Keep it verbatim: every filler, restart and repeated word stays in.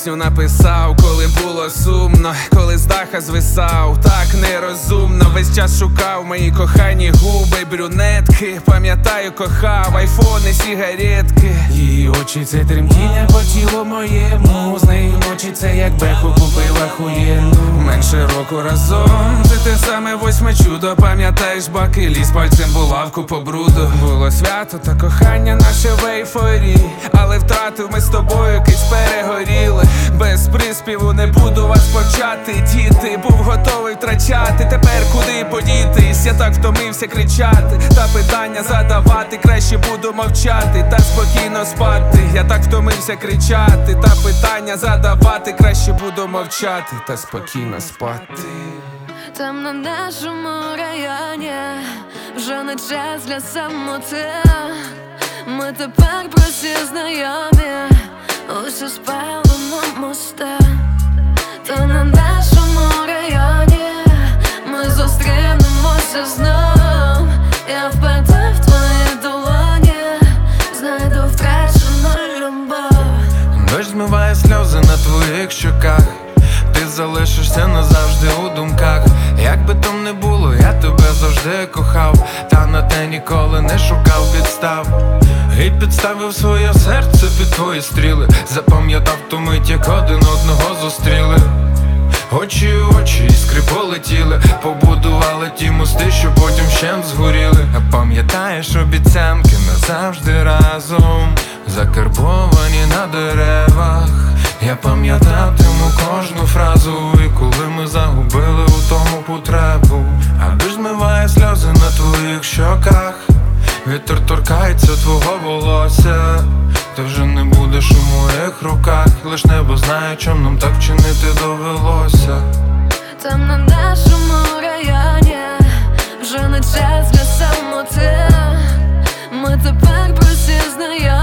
пісню написав, коли було сумно, коли з даха звисав, так нерозумно. Весь час шукав мої кохані губи, брюнетки, пам'ятаю, кохав айфони, сігаретки. Її очі — це тремтіння по тілу моєму. З неї ночі — це як беху купив ахуєнну. Менше року разом, це те саме восьме чудо. Пам'ятаєш, баки ліз пальцем булавку по бруду. Було свято та кохання наше в ейфорії, але втратив ми з тобою, кись перегоріли. Без приспіву не буду вас почати, діти. Був готовий втрачати, тепер куди подітись? Я так втомився кричати та питання задавати, краще буду мовчати та спокійно спати. Я так втомився кричати та питання задавати, краще буду мовчати та спокійно спати. Там на нашому районі вже не час для самоти. Ми тепер прості знайомі, усе спалено моста. Та на нашому районі ми зустрінемося знов. Я впаду в твої долоні, знайду втрачену любов. Дощ змиває сльози на твоїх щоках, ти залишишся назавжди у думках. Як би там не було, я тебе завжди кохав, та на те ніколи не шукав підстав. І підставив своє серце під твої стріли, запам'ятав ту мить, як один одного зустріли. Очі в очі, іскри полетіли, побудували ті мости, що потім вщент згоріли. А пам'ятаєш обіцянки назавжди разом, закарбовані на деревах. Я пам'ятатиму кожну фразу, і коли ми загубили у тому потребу. А дощ змиває сльози на твоїх щоках, вітер торкається твого волосся. Ти вже не будеш у моїх руках, лиш небо знає, чом нам так чинити довелося. Там на нашому районі вже не час для самоти. Ми тепер прості знайомі.